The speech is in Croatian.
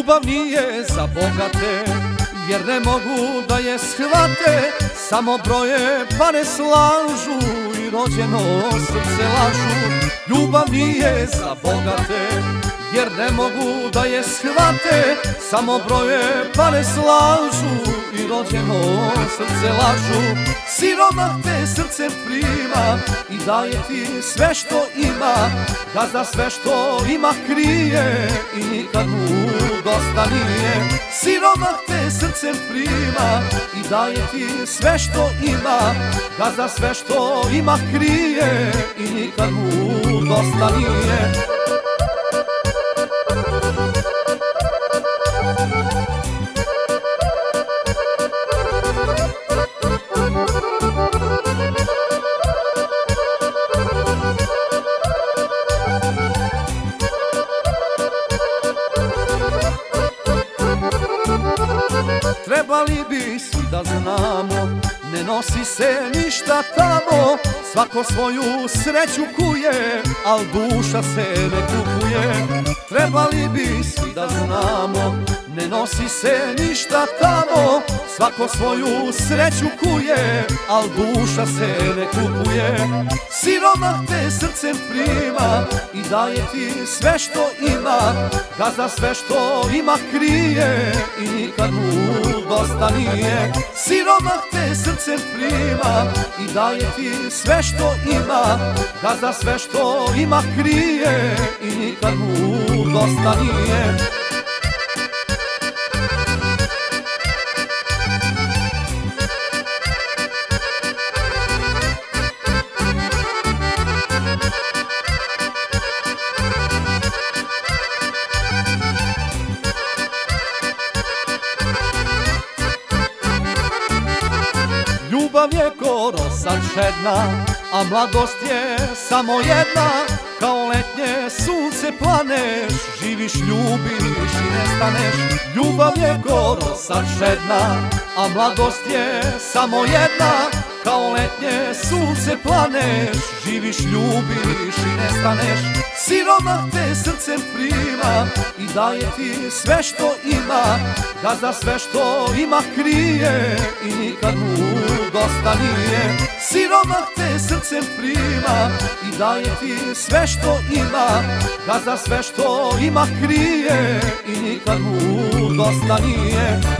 Ljubav nije za bogate, jer ne mogu da je shvate. Samo broje pa ne slažu i rođeno srce lažu. Ljubav nije za bogate, jer ne mogu da je shvate. Samo broje pa ne slažu i rođeno srce lažu. Siromah te srcem prima i daje ti sve što ima. Gazda sve što ima krije i nikad mu dosta nije. Siromah te srcem prima i daje ti sve što ima. Gazda sve što ima krije i nikad mu dosta nije. Trebali bi svi da znamo, ne nosi se ništa tamo. Svako svoju sreću kuje, al duša se ne kupuje. Trebali bi svi da znamo, ne nosi se ništa tamo. Svako svoju sreću kuje, al duša se ne kupuje. Siromah te srcem prima i daje ti sve što ima. Gazda sve što ima krije i nikad mu dosta nije. Siromah te srcem prima i daje ti sve što ima. Gazda sve što ima krije i nikad mu dosta nije. Ljubav je ko rosa čedna, a mladost je samo jedna. Kao letnje sunce planeš, živiš, ljubiš i nestaneš. Ljubav je ko rosa čedna, a mladost je samo jedna. Kao letnje sunce planeš, živiš, ljubiš i nestaneš. Siromah te srcem prima i daje ti sve što ima. Gazda sve što ima krije i nikad mu dosta nije. Siromah te srcem prima i daje ti sve što ima. Gazda sve što ima krije i nikad mu dosta nije.